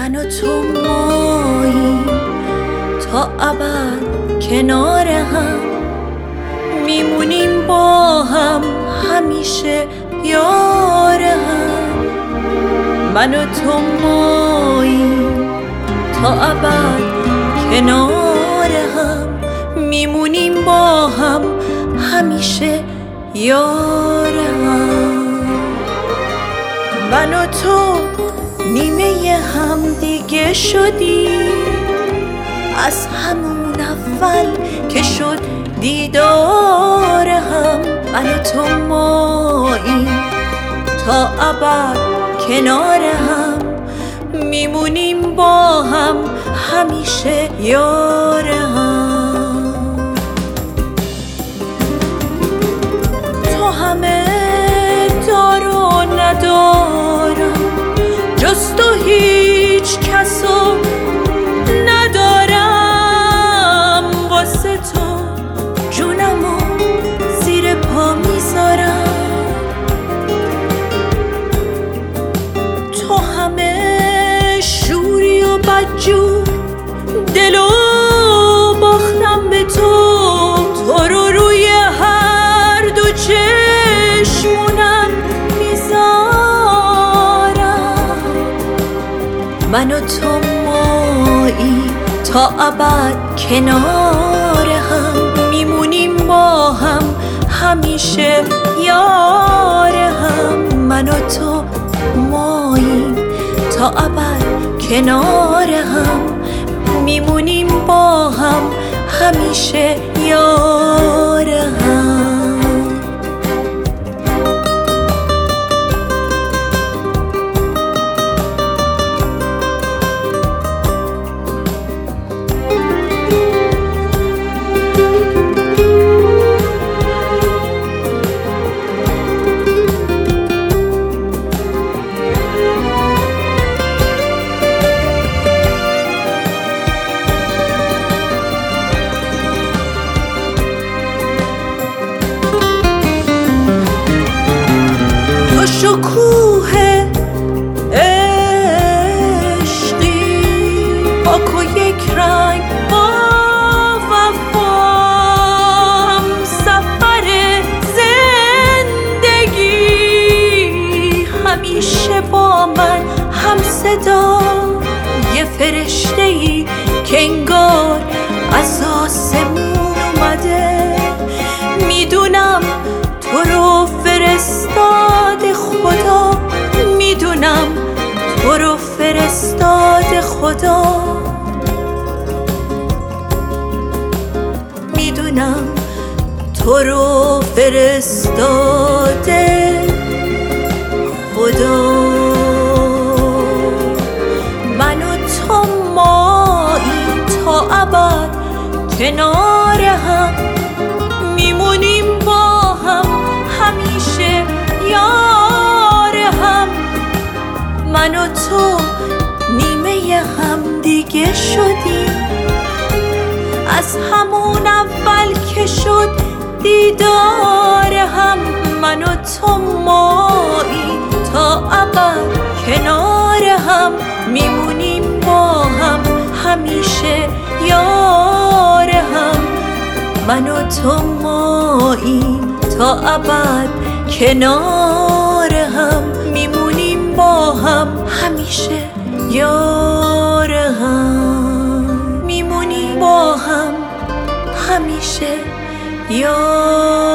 من و تو ماییم تا ابد کنار هم، میمونیم با هم همیشه یار هم. من و تو ماییم تا ابد کنار هم، میمونیم با هم همیشه یار هم. من و تو نیمه هم دیگه شدیم از همون اول که شد دیدار هم. من و تو ماییم تا ابد کنار هم، میمونیم با هم همیشه یار هم. تو همه دار و ندارم، جز تو هیچ کسو ندارم. واسه تو جونمو زیر پا میذارم. تو همه شوری و بدجور، دلو باختم به تو. تو رو روی هر دو چشمونم میذارم. من و تو مایی تا ابد کنار هم، میمونیم با هم همیشه یار هم. من و تو ماییم تا ابد کنار هم، میمونیم با هم همیشه یار هم. شکوه عشقی پاک و یک رنگ با وفام، سفر زندگی همیشه با من هم صدا. یه فرشته‌ای که انگار از آسمون اومده، میدونم تو رو فرستاد خدا. میدونم تو رو فرستاد خدا. میدونم تو رو فرستاده خدا. من و تو ماییم تا ابد کنار هم، میمونیم با هم همیشه یار هم. من و تو نیمه هم دیگه شدیم از همون اول که شد دیدار هم. من و تو ماییم تا ابد کنار هم، میمونیم با هم همیشه یار هم. من و تو ماییم تا ابد کنار هم، میمونیم با هم همیشه یار هم. میمونیم با هم همیشه یار